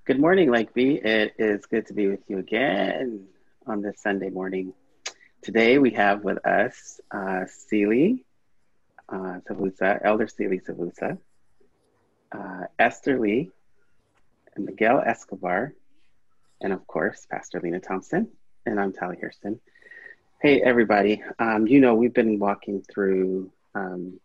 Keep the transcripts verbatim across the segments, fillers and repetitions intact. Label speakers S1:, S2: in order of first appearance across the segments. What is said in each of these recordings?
S1: Good morning, Lakeby. It is good to be with you again on this Sunday morning. Today we have with us uh, Celie uh, Savusa, Elder Celie Savusa, uh, Esther Lee, and Miguel Escobar, and of course, Pastor Lena Thompson. And I'm Tally Hurston. Hey, everybody. Um, you know, we've been walking through um,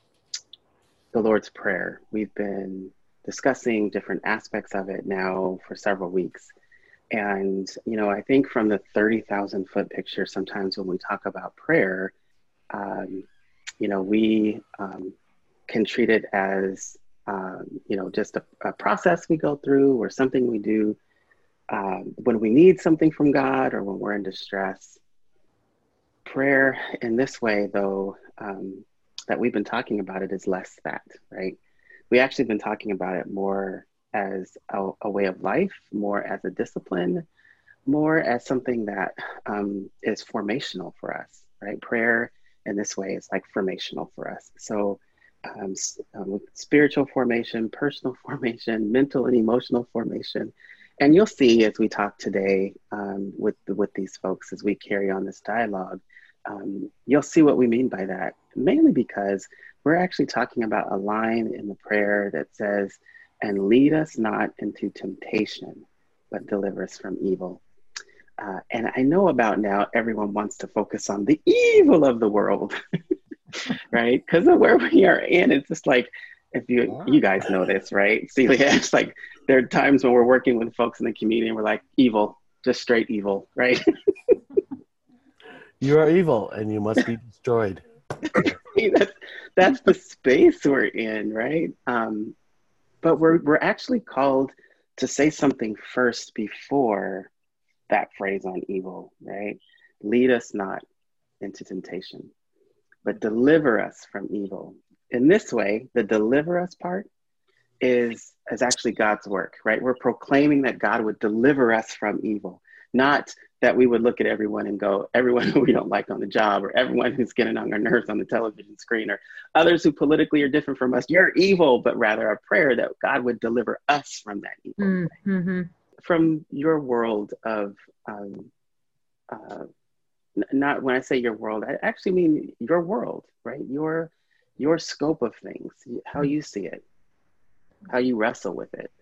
S1: the Lord's Prayer. We've been discussing different aspects of it now for several weeks. And, you know, I think from the thirty thousand foot picture, sometimes when we talk about prayer, um, you know, we um, can treat it as, um, you know, just a, a process we go through or something we do um, when we need something from God or when we're in distress. Prayer in this way, though, um, that we've been talking about it is less that, right? We actually been talking about it more as a, a way of life, more as a discipline, more as something that um, is formational for us, right? Prayer in this way is like formational for us. So um, um, spiritual formation, personal formation, mental and emotional formation. And you'll see as we talk today um, with, with these folks, as we carry on this dialogue, um, you'll see what we mean by that, mainly because we're actually talking about a line in the prayer that says, and lead us not into temptation, but deliver us from evil. Uh, and I know about now, everyone wants to focus on the evil of the world, right? Because of where we are in, it's just like, if you you guys know this, right? Celia, it's like there are times when we're working with folks in the community and we're like, evil, just straight evil, right?
S2: You are evil and you must be destroyed.
S1: that's, that's the space we're in, right? Um, but we're we're actually called to say something first before that phrase on evil, right? Lead us not into temptation, but deliver us from evil. In this way, the deliver us part is, is actually God's work, right? We're proclaiming that God would deliver us from evil, not that we would look at everyone and go, everyone who we don't like on the job, or everyone who's getting on our nerves on the television screen, or others who politically are different from us, you're evil, but rather a prayer that God would deliver us from that evil.
S3: Mm-hmm.
S1: From your world of, um, uh, not when I say your world, I actually mean your world, right? Your, your scope of things, how you see it, how you wrestle with it.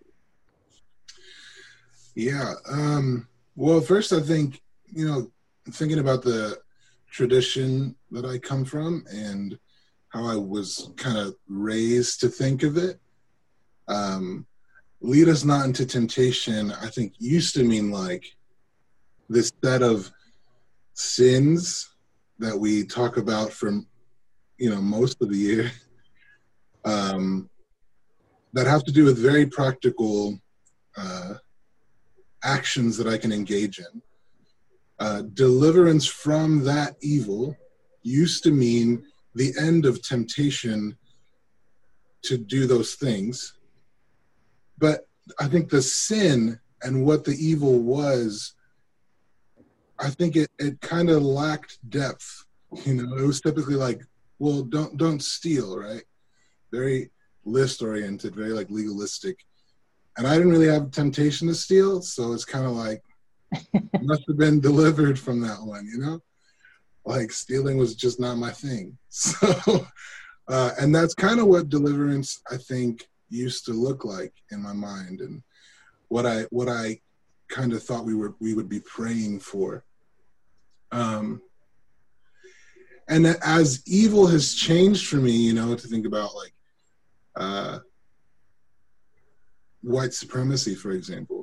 S4: Yeah. Um, well, first, I think, you know, thinking about the tradition that I come from and how I was kind of raised to think of it, um, lead us not into temptation, I think used to mean like this set of sins that we talk about from, you know, most of the year, um, that have to do with very practical uh, actions that I can engage in. Uh, deliverance from that evil used to mean the end of temptation to do those things. But I think the sin and what the evil was, I think it, it kind of lacked depth. You know, it was typically like, well, don't don't steal, right? Very list oriented, very like legalistic. And I didn't really have temptation to steal, so it's kind of like, must have been delivered from that one, you know? Like stealing was just not my thing. So, uh, and that's kind of what deliverance, I think, used to look like in my mind, and what I what I kind of thought we were we would be praying for. Um, and as evil has changed for me, you know, to think about like uh, white supremacy, for example.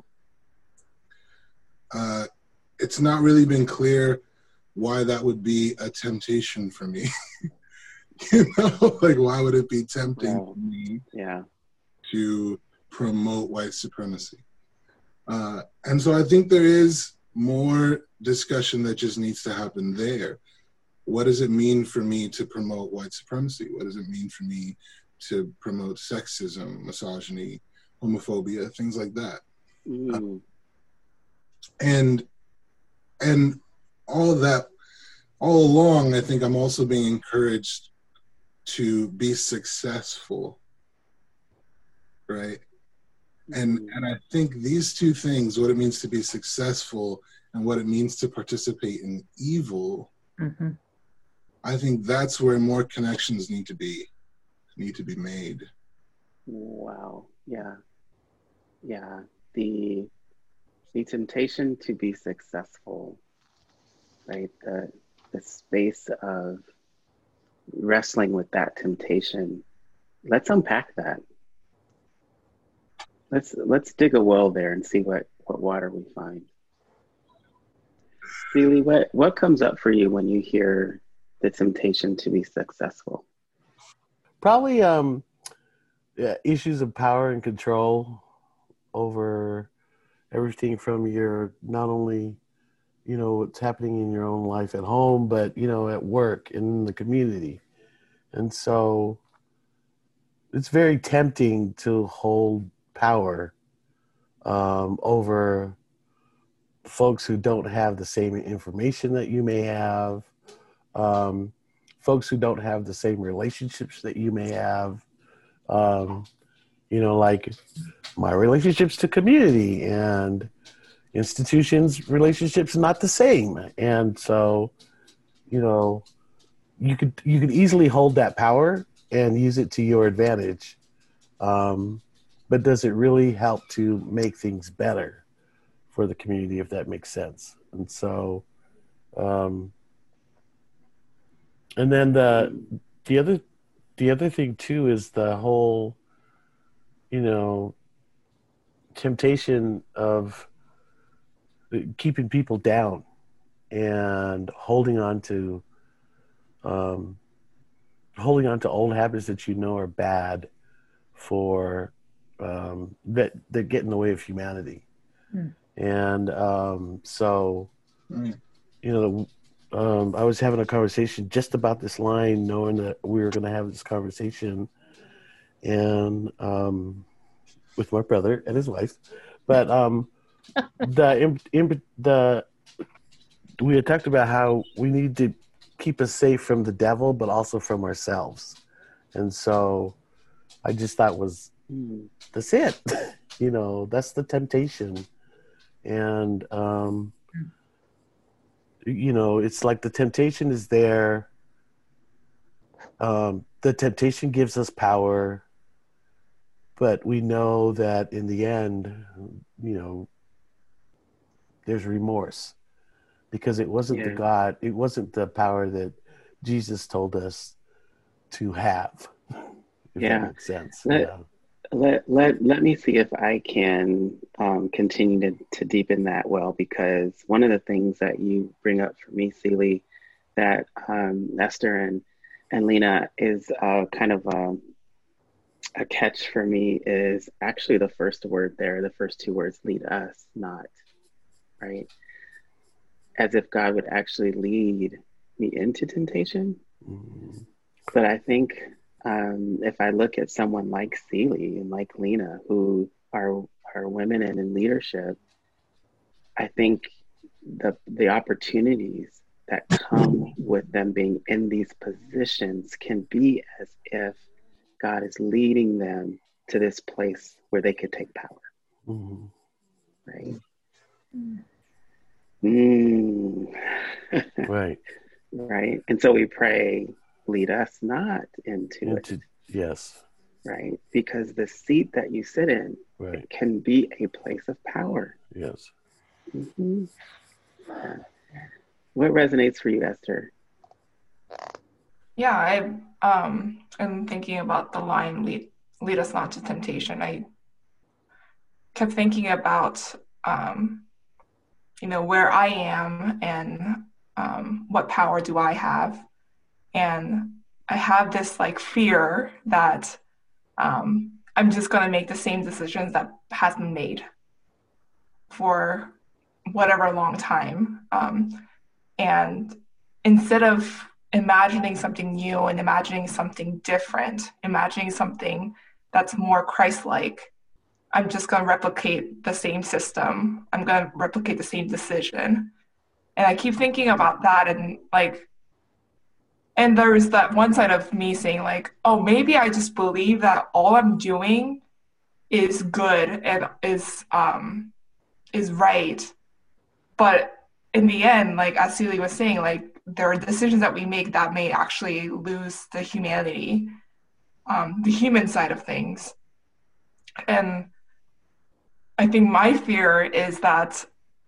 S4: Uh, it's not really been clear why that would be a temptation for me. You know, like why would it be tempting
S1: Well,
S4: for me
S1: yeah.
S4: to promote white supremacy? Uh, and so I think there is more discussion that just needs to happen there. What does it mean for me to promote white supremacy? What does it mean for me to promote sexism, misogyny, homophobia, things like that?
S1: Mm.
S4: Uh, and and all of that, all along, I think I'm also being encouraged to be successful, right? And and I think these two things, what it means to be successful and what it means to participate in evil,
S3: Mm-hmm.
S4: I think that's where more connections need to be need to be made.
S1: Wow. Yeah. Yeah. The the temptation to be successful, right? The the space of wrestling with that temptation. Let's unpack that. Let's let's dig a well there and see what, what water we find. Seely, what, what comes up for you when you hear the temptation to be successful?
S2: Probably um, yeah, issues of power and control over everything from your, not only, you know, what's happening in your own life at home, but, you know, at work, in the community. And so it's very tempting to hold power um, over folks who don't have the same information that you may have, um, folks who don't have the same relationships that you may have, um, you know, like my relationships to community and institutions, relationships not the same. And so, you know, you could you could easily hold that power and use it to your advantage. Um, but does it really help to make things better for the community, if that makes sense? And so, um, and then the the other the other thing too is the whole, you know, temptation of keeping people down and holding on to um, holding on to old habits that you know are bad for um, that that get in the way of humanity. Mm. And um, so, mm. you know, um, I was having a conversation just about this line, knowing that we were going to have this conversation, and um, with my brother and his wife. But um, the in, in, the we had talked about how we need to keep us safe from the devil, but also from ourselves. And so, I just thought was that's it. You know, that's the temptation. And, um, you know, it's like the temptation is there. Um, the temptation gives us power, but we know that in the end, you know, there's remorse because it wasn't yeah. the God, it wasn't the power that Jesus told us to have. If
S1: yeah.
S2: that makes sense.
S1: Let,
S2: yeah.
S1: Let, let, let me see if I can um, continue to, to deepen that well, because one of the things that you bring up for me, Seely, that um, Esther and, and Lena is uh, kind of a, a catch for me is actually the first word there, the first two words, lead us, not, right? As if God would actually lead me into temptation. Mm-hmm. But I think Um, if I look at someone like Seely and like Lena, who are are women and in leadership, I think the the opportunities that come with them being in these positions can be as if God is leading them to this place where they could take power. Mm-hmm. Right? Mm.
S2: Right.
S1: Right. And so we pray, lead us not into, into it.
S2: Yes.
S1: Right. Because the seat that you sit in
S2: right.
S1: can be a place of power.
S2: Yes.
S1: Mm-hmm. Yeah. What resonates for you, Esther?
S5: Yeah, I um am thinking about the line lead lead us not to temptation. I kept thinking about um you know where I am and um what power do I have. And I have this like fear that um, I'm just going to make the same decisions that has been made for whatever long time. Um, and instead of imagining something new and imagining something different, imagining something that's more Christ-like, I'm just going to replicate the same system. I'm going to replicate the same decision. And I keep thinking about that and like, and there's that one side of me saying like, oh, maybe I just believe that all I'm doing is good and is um is right. But in the end, like as Celie was saying, like there are decisions that we make that may actually lose the humanity, um, the human side of things. And I think my fear is that,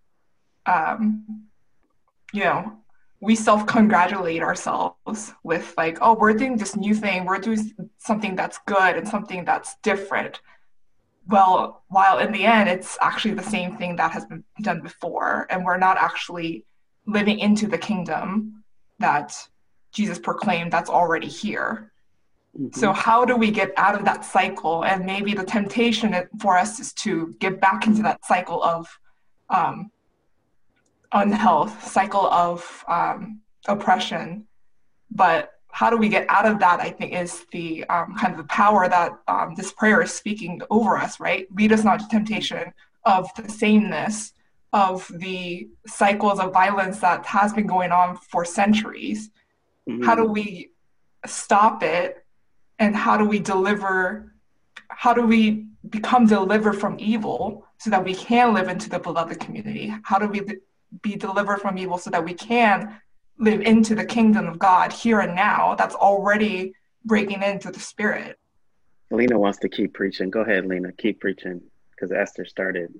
S5: um, you know, we self-congratulate ourselves with like, oh, we're doing this new thing, we're doing something that's good and something that's different. Well, while in the end, it's actually the same thing that has been done before, and we're not actually living into the kingdom that Jesus proclaimed that's already here. Mm-hmm. So how do we get out of that cycle? And maybe the temptation for us is to get back into that cycle of um, unhealth, cycle of um, oppression. But how do we get out of that, I think, is the um, kind of the power that um, this prayer is speaking over us, right? Lead us not to temptation, of the sameness of the cycles of violence that has been going on for centuries. Mm-hmm. How do we stop it? And how do we deliver, how do we become delivered from evil so that we can live into the beloved community? How do we be delivered from evil so that we can live into the kingdom of God here and now that's already breaking into the spirit?
S1: Lena wants to keep preaching. Go ahead, Lena, keep preaching, because Esther started.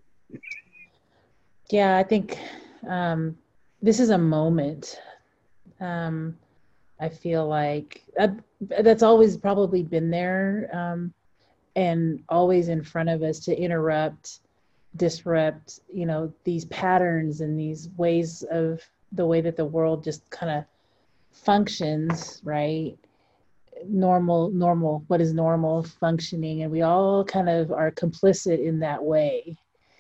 S3: Yeah, I think um, this is a moment. Um, I feel like uh, that's always probably been there um, and always in front of us to interrupt, disrupt, you know, these patterns and these ways of the way that the world just kind of functions, right? Normal, normal, what is normal functioning. And we all kind of are complicit in that way.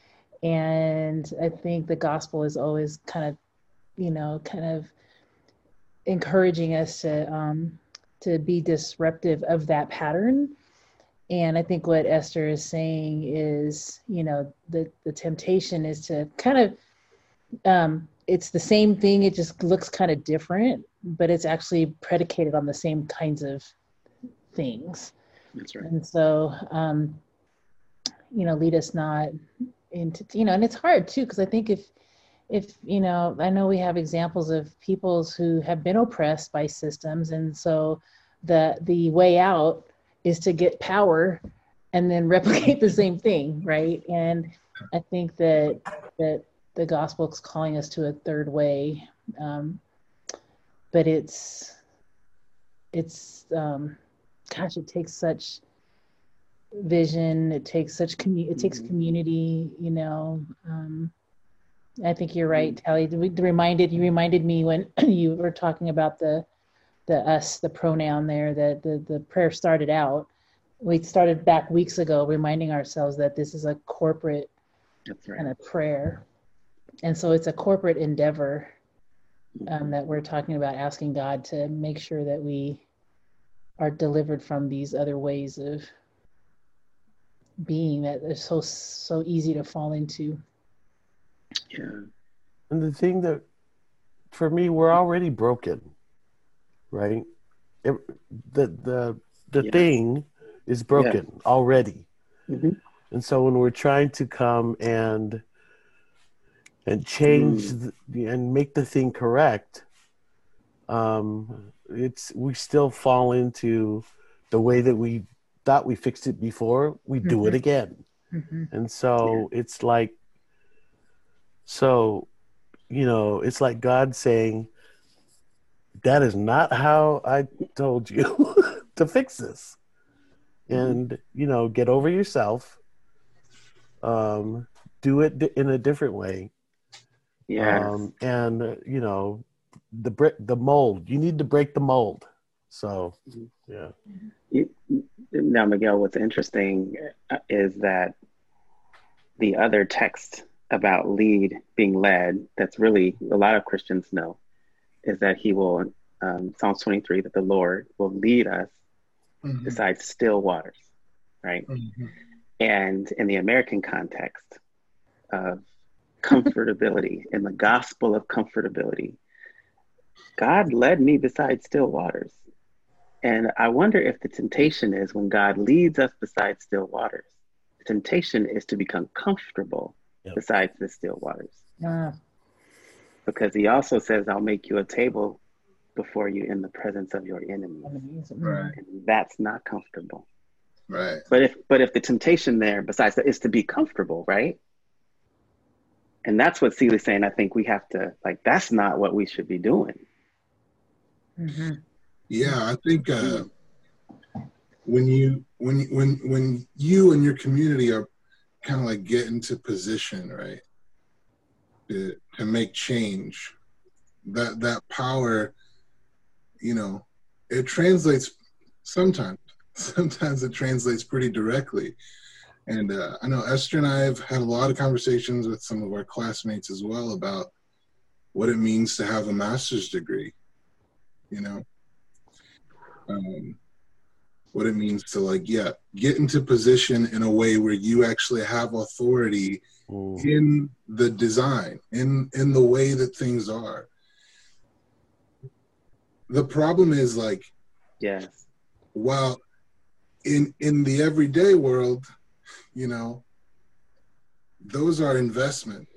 S3: And I think the gospel is always kind of, you know, kind of encouraging us to um, to be disruptive of that pattern. And I think what Esther is saying is, you know, the, the temptation is to kind of, um, it's the same thing, it just looks kind of different, but it's actually predicated on the same kinds of things.
S1: That's right.
S3: And so, um, you know, lead us not into, you know, and it's hard too, because I think if, if, you know, I know we have examples of peoples who have been oppressed by systems. And so the, the way out is to get power and then replicate the same thing. Right. And I think that, that the gospel is calling us to a third way. Um, but it's, it's, um, gosh, it takes such vision. It takes such, commu- it takes community, you know, um, I think you're right, Tally. We reminded you reminded me when you were talking about the the us, the pronoun there, that the, the prayer started out. We started back weeks ago reminding ourselves that this is a corporate
S1: That's right.
S3: kind of prayer. And so it's a corporate endeavor um, that we're talking about, asking God to make sure that we are delivered from these other ways of being that are so so easy to fall into.
S1: Yeah.
S2: And the thing that, for me, we're already broken, right? It, the the the
S1: yes.
S2: thing is broken yes. already.
S1: Mm-hmm.
S2: And so when we're trying to come and and change mm. the, and make the thing correct, um, it's we still fall into the way that we thought we fixed it before. We do mm-hmm. it again. Mm-hmm. And so yeah. it's like, so, you know, it's like God saying, that is not how I told you to fix this. And, mm-hmm. you know, get over yourself. Um, do it d- in a different way.
S1: Yeah.
S2: Um, and, uh, you know, the bre- the mold, you need to break the mold. So, yeah.
S1: You, now, Miguel, what's interesting is that the other text about lead, being led, that's really a lot of Christians know, is that he will, um, Psalms twenty-three, that the Lord will lead us mm-hmm. beside still waters, right? Mm-hmm. And in the American context of comfortability, in the gospel of comfortability, God led me beside still waters. And I wonder if the temptation is when God leads us beside still waters, the temptation is to become comfortable yep. besides the still waters.
S3: Uh.
S1: Because he also says, I'll make you a table before you in the presence of your enemies.
S4: Right.
S1: And that's not comfortable.
S4: Right.
S1: But if but if the temptation there, besides that, is to be comfortable, right? And that's what Seeley's saying. I think we have to, like, that's not what we should be doing.
S3: Mm-hmm.
S4: Yeah, I think uh, when you when when when you and your community are kind of like get into position, right, to to make change, that that power, you know, it translates sometimes. Sometimes it translates pretty directly. And uh, I know Esther and I have had a lot of conversations with some of our classmates as well about what it means to have a master's degree, you know, um, what it means to, like, yeah, get into position in a way where you actually have authority Ooh. in the design, in, in the way that things are. The problem is, like,
S1: yes,
S4: while in in the everyday world, you know, those are investment.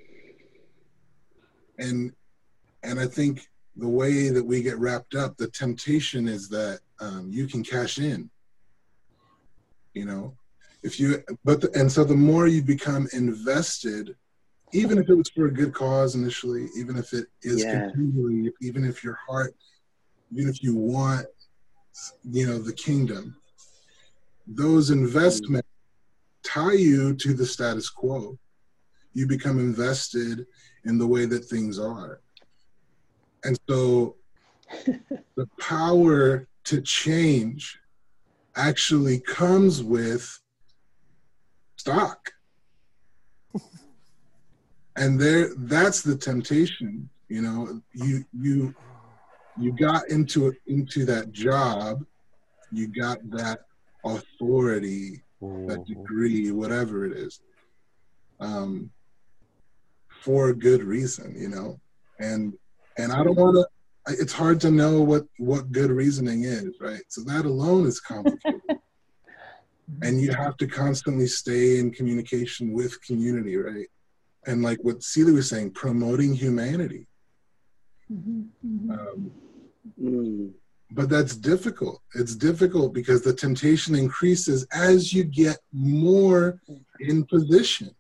S4: And and I think the way that we get wrapped up, the temptation is that um, you can cash in, you know, if you, but, the, and so the more you become invested, even if it was for a good cause initially, even if it is
S1: yeah.
S4: continually, even if your heart, even if you want, you know, the kingdom, those investments tie you to the status quo. You become invested in the way that things are. And so the power to change actually comes with stock. And there, that's the temptation, you know, you, you, you got into into that job, you got that authority, mm-hmm. that degree, whatever it is, um, for a good reason, you know, and and I don't want to. It's hard to know what what good reasoning is, right? So that alone is complicated, and you have to constantly stay in communication with community, right? And like what Seeley was saying, promoting humanity.
S3: Mm-hmm.
S4: Um, mm. But that's difficult. It's difficult because the temptation increases as you get more in position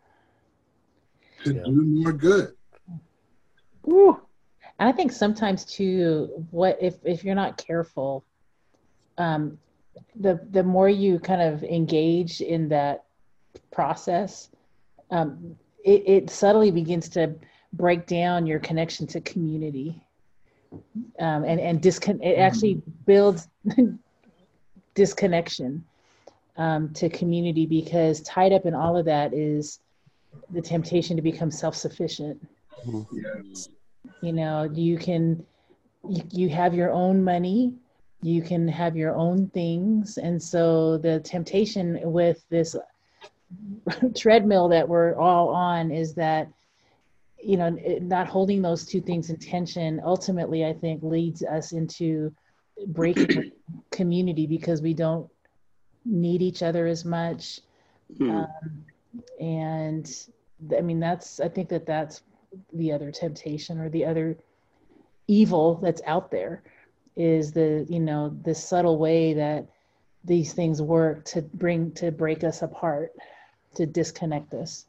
S4: to yeah. do more good.
S3: Ooh. And I think sometimes too, what if, if you're not careful, um, the the more you kind of engage in that process, um, it, it subtly begins to break down your connection to community. Um, and and discon- it actually builds disconnection um, to community, because tied up in all of that is the temptation to become self-sufficient.
S4: Yes.
S3: You know, you can, you, you have your own money, you can have your own things. And so the temptation with this treadmill that we're all on is that, you know, not holding those two things in tension ultimately, I think, leads us into breaking community because we don't need each other as much. Mm. Um, and I mean, that's, I think that that's the other temptation, or the other evil that's out there, is the, you know, this subtle way that these things work to bring, to break us apart, to disconnect us.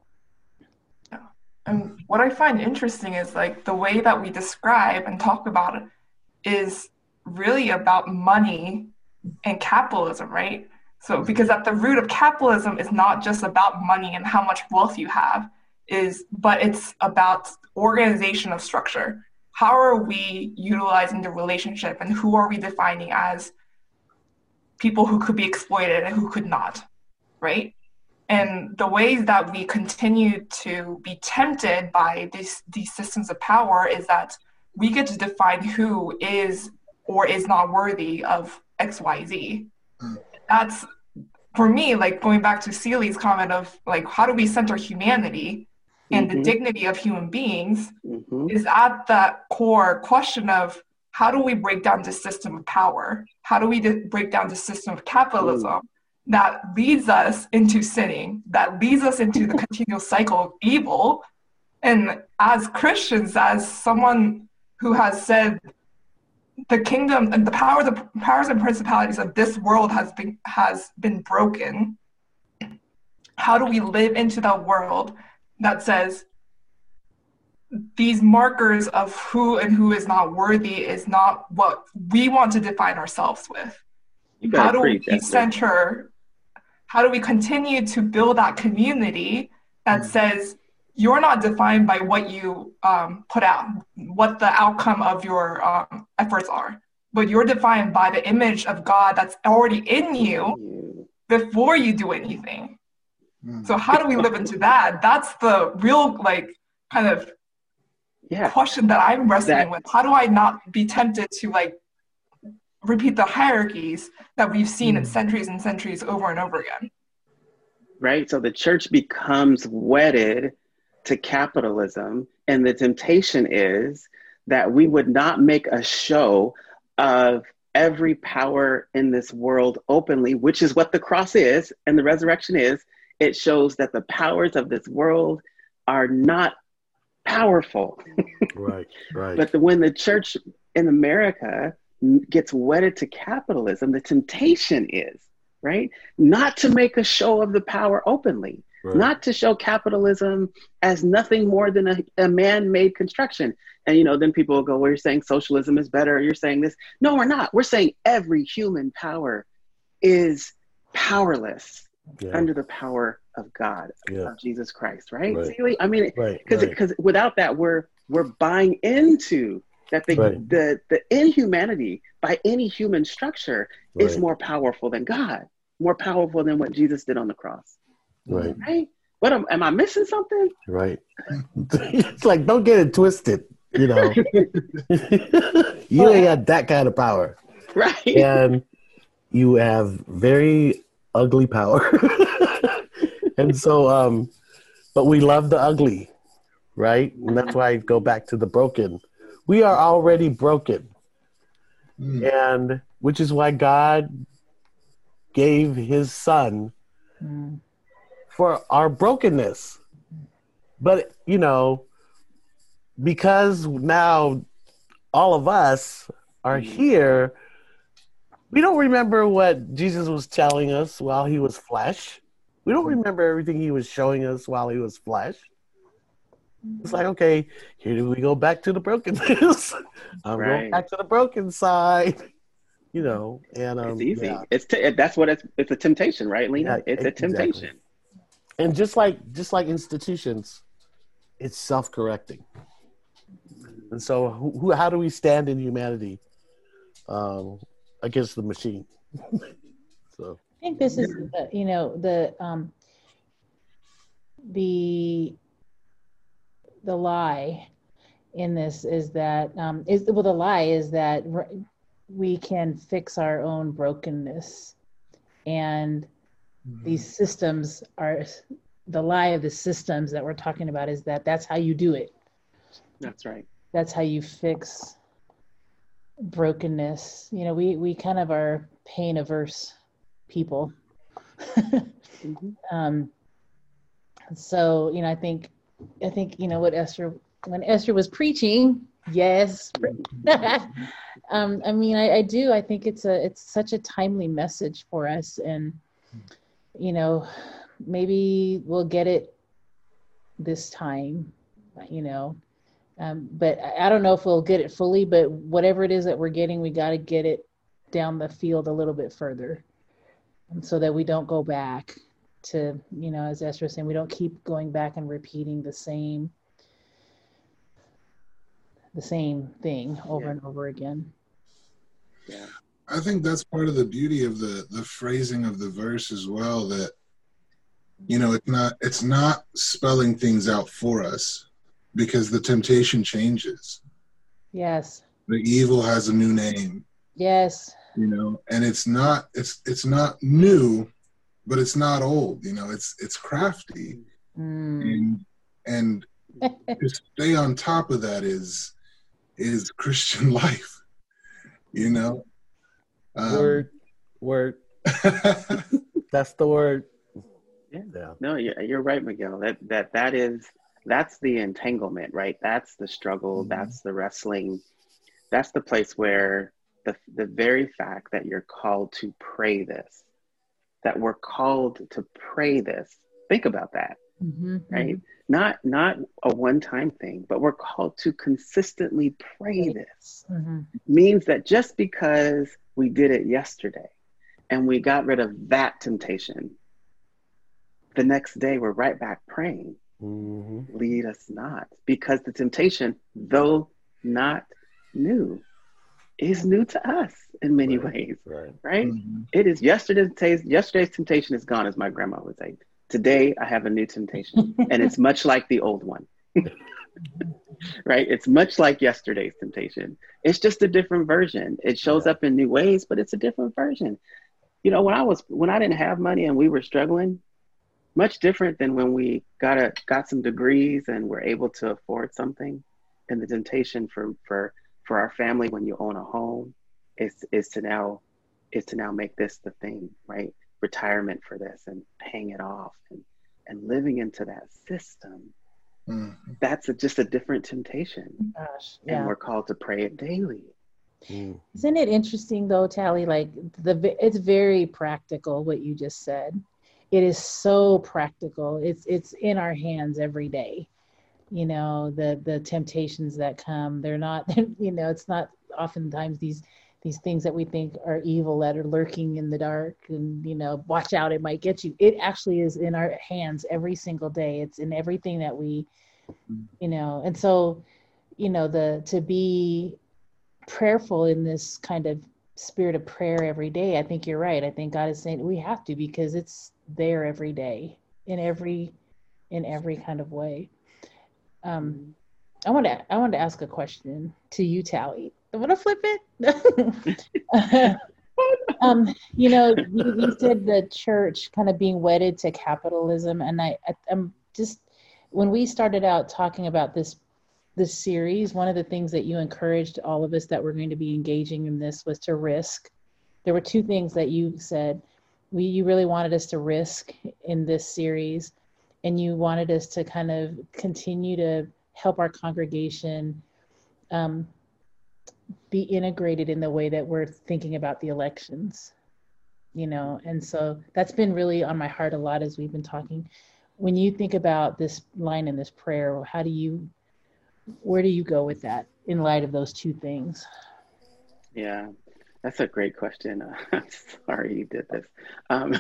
S5: And what I find interesting is, like, the way that we describe and talk about it is really about money and capitalism, right? So, because at the root of capitalism is not just about money and how much wealth you have, is, but it's about organization of structure. How are we utilizing the relationship, and who are we defining as people who could be exploited and who could not, right? And the ways that we continue to be tempted by these, these systems of power is that we get to define who is or is not worthy of X, Y, Z. Mm. That's, for me, like, going back to Seeley's comment of, like, how do we center humanity and mm-hmm. the dignity of human beings, mm-hmm. is at that core question of, how do we break down the system of power? How do we d- break down the system of capitalism? Mm. that leads us into sinning, that leads us into the continual cycle of evil. And as Christians, as someone who has said the kingdom and the power, the powers and principalities of this world has been has been broken, how do we live into that world that says these markers of who and who is not worthy is not what we want to define ourselves with? How do we center, how do we continue to build that community that says you're not defined by what you um, put out, what the outcome of your um, efforts are, but you're defined by the image of God that's already in you before you do anything. Mm. So how do we live into that? That's the real, like, kind of yeah. question that I'm wrestling that, with. How do I not be tempted to, like, repeat the hierarchies that we've seen mm. in centuries and centuries over and over again?
S1: Right. So the church becomes wedded to capitalism, and the temptation is that we would not make a show of every power in this world openly, which is what the cross is and the resurrection is. It shows that the powers of this world are not powerful.
S2: Right, right.
S1: But the, when the church in America gets wedded to capitalism, the temptation is, right, not to make a show of the power openly. Right. Not to show capitalism as nothing more than a, a man-made construction. And, you know, then people will go, well, you're saying socialism is better. You're saying this. No, we're not. We're saying every human power is powerless yeah. under the power of God, yeah. of Jesus Christ, right?
S2: right.
S1: See, I mean,
S2: right.
S1: because
S2: right.
S1: because without that, we're we're buying into that the
S2: right.
S1: the, the inhumanity by any human structure right. is more powerful than God, more powerful than what Jesus did on the cross.
S2: Right.
S1: Right. What am, am I missing something?
S2: Right. It's like, don't get it twisted, you know. You ain't got that kind of power.
S1: Right.
S2: And you have very ugly power. And so, um, but we love the ugly, right? And that's why I go back to the broken. We are already broken. Mm. And which is why God gave his son mm. for our brokenness. But, you know, because now all of us are here, we don't remember what Jesus was telling us while he was flesh. We don't remember everything he was showing us while he was flesh. It's like, okay, here do we go back to the brokenness. I'm right. going back to the broken side. You know, and um,
S1: it's easy.
S2: Yeah.
S1: It's t- that's what it's. It's a temptation, right, Lena? Yeah, it's a exactly. temptation.
S2: And just like just like institutions, it's self-correcting. And so, who, who how do we stand in humanity um, against the machine? So
S3: I think this is, the, you know, the um, the the lie in this is that um, is well, the lie is that. We can fix our own brokenness, and mm-hmm. these systems are the lie of the systems that we're talking about is that that's how you do it.
S1: That's right.
S3: That's how you fix brokenness. You know, we, we kind of are pain averse people. mm-hmm. Um, so, you know, I think, I think, you know, what Esther, when Esther was preaching, yes. um, I mean, I, I do. I think it's a it's such a timely message for us, and you know, maybe we'll get it this time. You know, um, but I, I don't know if we'll get it fully. But whatever it is that we're getting, we got to get it down the field a little bit further, and so that we don't go back to, you know, as Esther was saying, we don't keep going back and repeating the same. the same thing over yeah. and over again.
S1: Yeah.
S4: I think that's part of the beauty of the the phrasing of the verse as well, that, you know, it's not it's not spelling things out for us, because the temptation changes.
S3: Yes.
S4: The evil has a new name.
S3: Yes.
S4: You know, and it's not it's it's not new, but it's not old, you know, it's it's crafty. Mm. And and to stay on top of that is is Christian life, you know. Um,
S2: word, word. that's the word.
S1: Yeah.
S2: Yeah.
S1: No, you're, you're right, Miguel. That that that is that's the entanglement, right? That's the struggle.
S4: Mhm.
S1: That's the wrestling. That's the place where the the very fact that you're called to pray this, that we're called to pray this. Think about that,
S3: Mm-hmm,
S1: right?
S3: mm-hmm.
S1: Not not a one-time thing, but we're called to consistently pray this.
S3: Mm-hmm.
S1: Means that just because we did it yesterday and we got rid of that temptation, the next day we're right back praying.
S2: Mm-hmm.
S1: Lead us not, because the temptation, though not new, is new to us in many
S2: Right.
S1: ways,
S2: Right.
S1: right?
S4: Mhm.
S1: It is yesterday's yesterday's temptation is gone, as my grandma would say. Today I have a new temptation, and it's much like the old one. Right? It's much like yesterday's temptation. It's just a different version. It shows
S2: Yeah.
S1: up in new ways, but it's a different version. You know, when I was when I didn't have money and we were struggling, much different than when we got a got some degrees and were able to afford something. And the temptation for for for our family when you own a home is is to now is to now make this the thing, right? Retirement for this and paying it off and and living into that system.
S4: Mhm.
S1: That's a, just a different temptation.
S3: Gosh,
S1: And
S3: yeah.
S1: we're called to pray it daily.
S2: Mm.
S3: Isn't it interesting though, Tally? Like the it's very practical what you just said. It is so practical. It's it's in our hands every day. You know, the the temptations that come, they're not, you know, it's not oftentimes these these things that we think are evil that are lurking in the dark and, you know, watch out, it might get you. It actually is in our hands every single day. It's in everything that we, you know, and so, you know, the to be prayerful in this kind of spirit of prayer every day, I think you're right. I think God is saying we have to, because it's there every day in every in every kind of way. Um, I want to I want to ask a question to you, Tally. I want to flip it. um, you know, you, you said the church kind of being wedded to capitalism, and I, I I'm just when we started out talking about this this series, one of the things that you encouraged all of us that were going to be engaging in this was to risk. There were two things that you said. We you really wanted us to risk in this series, and you wanted us to kind of continue to help our congregation um, be integrated in the way that we're thinking about the elections, you know, and so that's been really on my heart a lot as we've been talking. When you think about this line in this prayer, how do you, where do you go with that in light of those two things?
S1: Yeah, that's a great question. Uh, I'm sorry you did this. Um,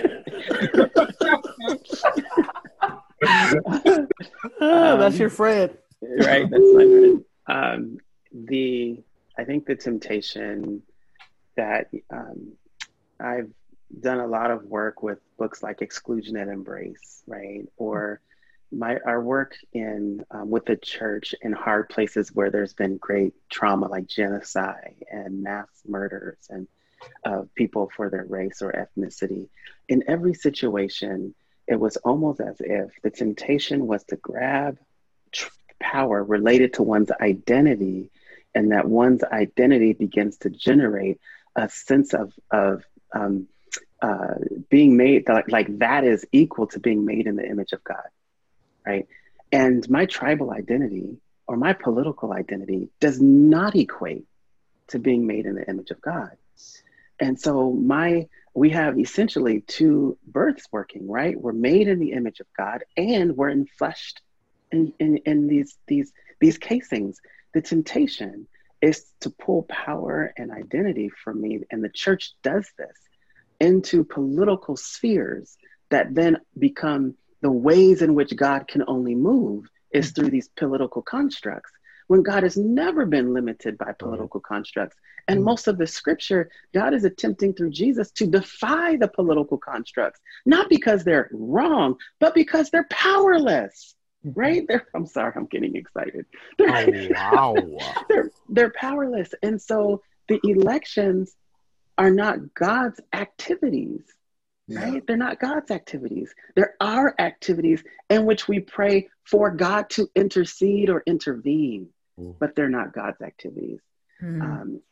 S2: Oh, that's
S1: Um,
S2: your friend.
S1: right, that's my friend. Um, the I think the temptation that um, I've done a lot of work with books like Exclusion and Embrace, right? Or my our work in um, with the church in hard places where there's been great trauma, like genocide and mass murders and of uh, people for their race or ethnicity. In every situation, it was almost as if the temptation was to grab tr- power related to one's identity, and that one's identity begins to generate a sense of of um, uh, being made like, like that is equal to being made in the image of God, right? And my tribal identity or my political identity does not equate to being made in the image of God. And so my we have essentially two births working, right? We're made in the image of God, and we're enfleshed in, in, in these these these casings. The temptation is to pull power and identity from me, and the church does this, into political spheres that then become the ways in which God can only move is through these political constructs, when God has never been limited by political constructs. And most of the scripture, God is attempting through Jesus to defy the political constructs, not because they're wrong, but because they're powerless, right? They're, I'm sorry, I'm getting excited. They're,
S2: Oh, wow.
S1: they're, they're powerless. And so the elections are not God's activities,
S4: Yeah.
S1: right? They're not God's activities. They're our activities in which we pray for God to intercede or intervene,
S2: Mm.
S1: but they're not God's activities.
S3: Mm.
S1: Um,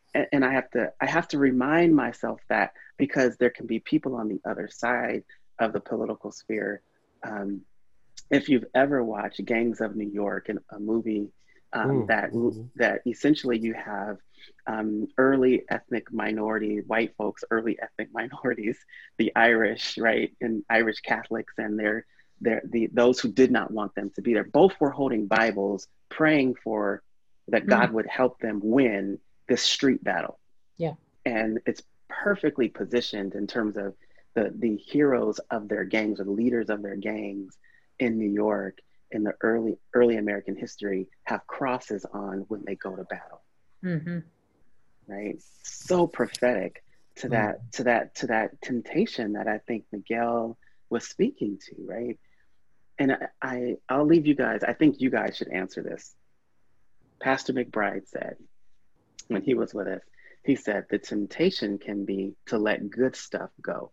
S1: and, and I have to I have to remind myself that, because there can be people on the other side of the political sphere. Um, if you've ever watched Gangs of New York, and a movie um,
S2: Mm,
S1: that
S2: mhm.
S1: that essentially you have um, early ethnic minority white folks, early ethnic minorities, the Irish, right, and Irish Catholics, and their their the those who did not want them to be there. Both were holding Bibles, praying for that God would help them win this street battle.
S3: Yeah.
S1: And it's perfectly positioned in terms of the the heroes of their gangs, or the leaders of their gangs in New York in the early early American history, have crosses on when they go to battle.
S3: Mm-hmm.
S1: Right? So prophetic to that to that to that temptation that I think Miguel was speaking to, right? And I, I I'll leave you guys. I think you guys should answer this. Pastor McBride said when he was with us, he said the temptation can be to let good stuff go.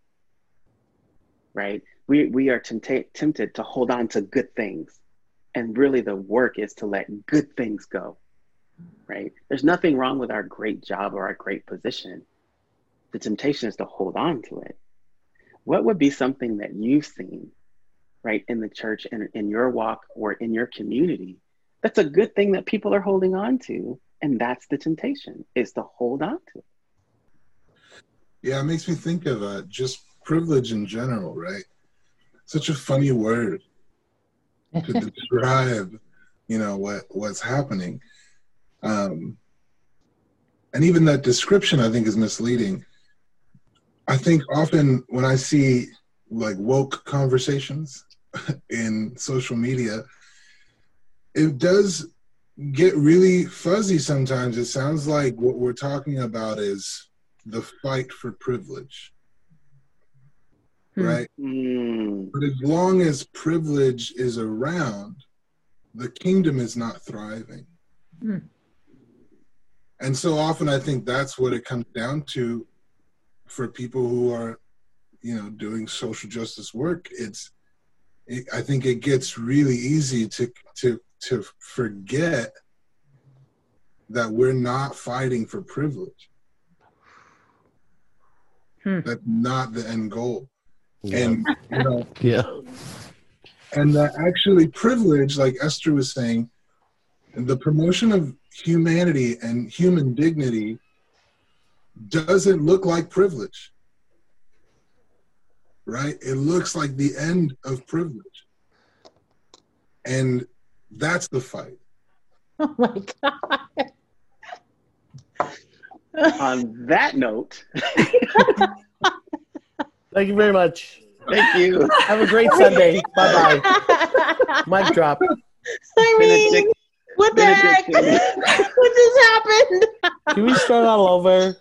S1: Right? We we are tempta- tempted to hold on to good things. And really the work is to let good things go. Right? There's nothing wrong with our great job or our great position. The temptation is to hold on to it. What would be something that you've seen, right, in the church and in your walk or in your community, that's a good thing that people are holding on to? And that's the temptation, is to hold on to it.
S4: Yeah, it makes me think of uh, just privilege in general, right? Such a funny word to describe, you know, what what's happening. Um, and even that description, I think, is misleading. I think often when I see like woke conversations in social media, it does get really fuzzy sometimes. It sounds like what we're talking about is the fight for privilege, right?
S1: Mm.
S4: But as long as privilege is around, the kingdom is not thriving.
S3: Mm.
S4: And so often I think that's what it comes down to for people who are, you know, doing social justice work. It's, it, I think it gets really easy to to to forget that we're not fighting for privilege.
S3: Hmm.
S4: That's not the end goal.
S2: Yeah.
S4: And you know,
S2: Yeah.
S4: and that actually privilege, like Esther was saying, the promotion of humanity and human dignity doesn't look like privilege, right? It looks like the end of privilege. And that's the fight.
S3: Oh my God.
S1: On that note,
S2: Thank you very much.
S1: thank you.
S2: Have a great Sunday. Bye bye. Mic drop.
S3: I mean,
S1: Benedict-
S3: what the heck?
S1: Benediction.
S3: What just happened?
S2: Can we start all over?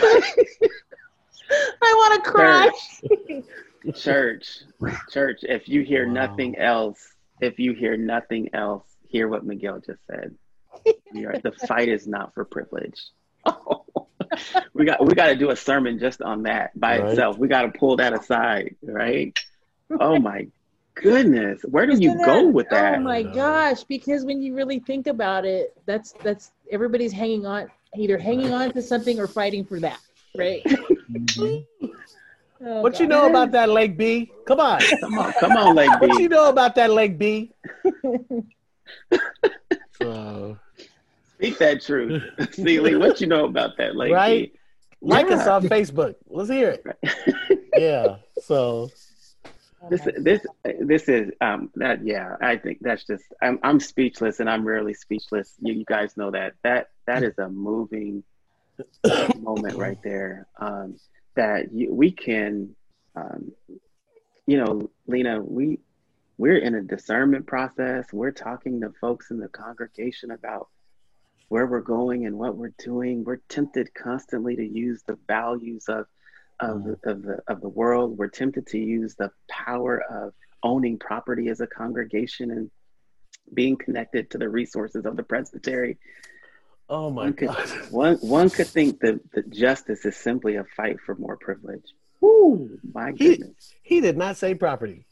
S3: I want to cry.
S1: Church, church, if you hear
S2: Wow.
S1: nothing else, if you hear nothing else, hear what Miguel just said. We are, the fight is not for privilege. we got we got to do a sermon just on that by
S2: Right.
S1: itself. We got to pull that aside, right? Oh my goodness, where do you
S3: Isn't
S1: go
S3: that-
S1: with that?
S3: Oh my gosh! Because when you really think about it, that's that's everybody's hanging on, either hanging on to something or fighting for that, right? Oh,
S2: What you
S3: God.
S2: know about that leg B? Come on.
S1: Come on, come on, Leg
S2: What you
S1: B.
S2: know about that leg B? So,
S1: Speak that truth, Seeley. What you know about that, Leg
S2: right?
S1: B?
S2: Like us
S1: Yeah.
S2: on Facebook. Let's hear it. Yeah. So
S1: This this this is um that yeah I think that's just I'm I'm speechless, and I'm rarely speechless. You, you guys know that that that is a moving moment right there. Um, that you, we can, um, you know, Lena, we we're in a discernment process. We're talking to folks in the congregation about where we're going and what we're doing. We're tempted constantly to use the values of of the, of the of the world. We're tempted to use the power of owning property as a congregation and being connected to the resources of the presbytery.
S2: oh my
S1: One could,
S2: God.
S1: one, one could think that, that justice is simply a fight for more privilege. Woo, my
S2: He
S1: goodness.
S2: he did not say property.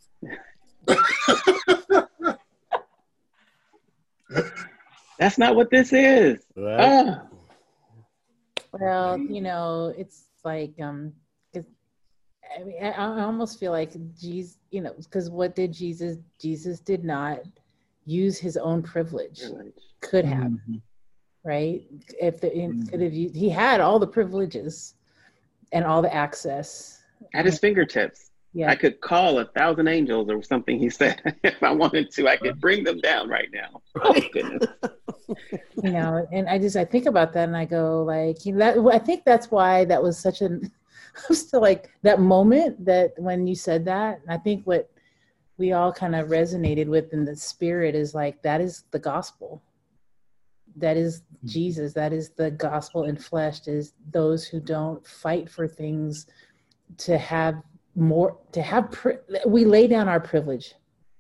S1: That's not what this is.
S2: Right?
S1: Ah,
S3: Well, you know, it's like um, it's, I mean, I, I almost feel like Jesus, you know, because what did Jesus? Jesus did not use his own privilege. Could have, mm-hmm. right? If the mm-hmm. could have, he had all the privileges and all the access
S1: at his fingertips. Yeah. I could call a thousand angels or something. He said, if I wanted to, I could bring them down right now. Oh goodness.
S3: You know, and I just I think about that and I go like, you know, that, I think that's why that was such an. I was still like that moment that when you said that, I think what we all kind of resonated with in the spirit is like that is the gospel. That is Jesus. That is the gospel in flesh. Is those who don't fight for things to have. More to have pri- we lay down our privilege.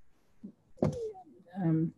S3: Um,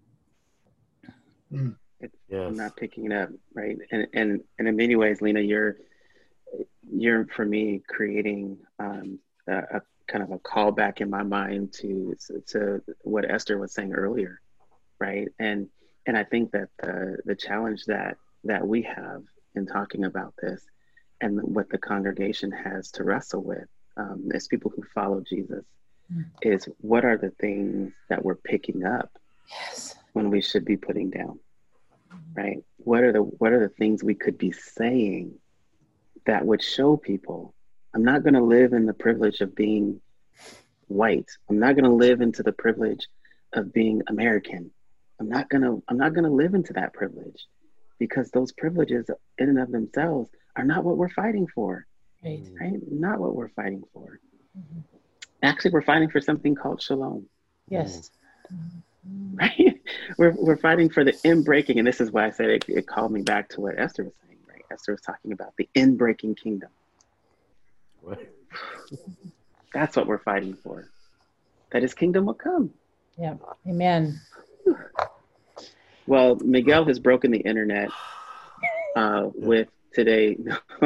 S1: it's, yes. I'm not picking it up, right? And and and in many ways, Lena, you're you're for me creating um, a, a kind of a callback in my mind to to what Esther was saying earlier, right? And and I think that the the challenge that that we have in talking about this, and what the congregation has to wrestle with. Um, as people who follow Jesus, mm. is what are the things that we're picking up
S3: yes.
S1: when we should be putting down, right? What are the what are the things we could be saying that would show people I'm not going to live in the privilege of being white. I'm not going to live into the privilege of being American. I'm not going to I'm not going to live into that privilege because those privileges in and of themselves are not what we're fighting for.
S3: Right.
S1: right? Not what we're fighting for. Mm-hmm. Actually, we're fighting for something called shalom.
S3: Yes.
S1: Right? We're we're fighting for the inbreaking, and this is why I said it, it called me back to what Esther was saying, right? Esther was talking about the inbreaking kingdom.
S2: Right.
S1: That's what we're fighting for. That his kingdom will come.
S3: Yeah. Amen.
S1: Well, Miguel has broken the internet uh, with today.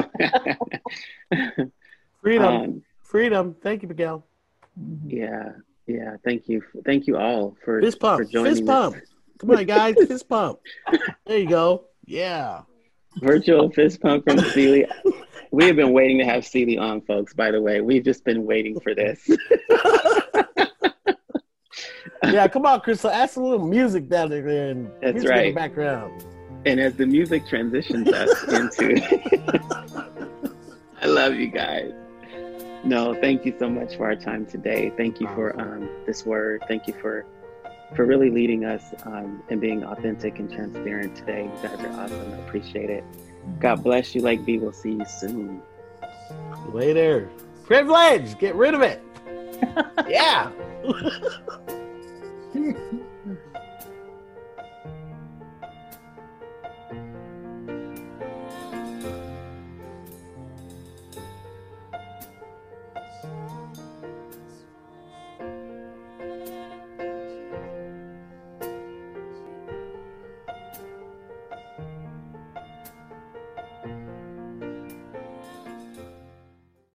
S2: Freedom. Um, Freedom. Thank you, Miguel.
S1: Yeah. Yeah. Thank you. Thank you all for,
S2: fist pump.
S1: for joining
S2: Fist pump.
S1: This.
S2: Come on, guys. Fist pump. There you go. Yeah.
S1: Virtual fist pump from Celie. We have been waiting to have Celie on, folks, by the way. We've just been waiting for this.
S2: Yeah, come on, Crystal. Add some little music down there and
S1: That's
S2: music
S1: right.
S2: in the background.
S1: And as the music transitions us into I love you guys. No, thank you so much for our time today. Thank you for um, this word. Thank you for for really leading us um, and being authentic and transparent today. You guys are awesome. I appreciate it. God bless you, Lake B. We'll see you soon.
S2: Later. Privilege. Get rid of it. Yeah.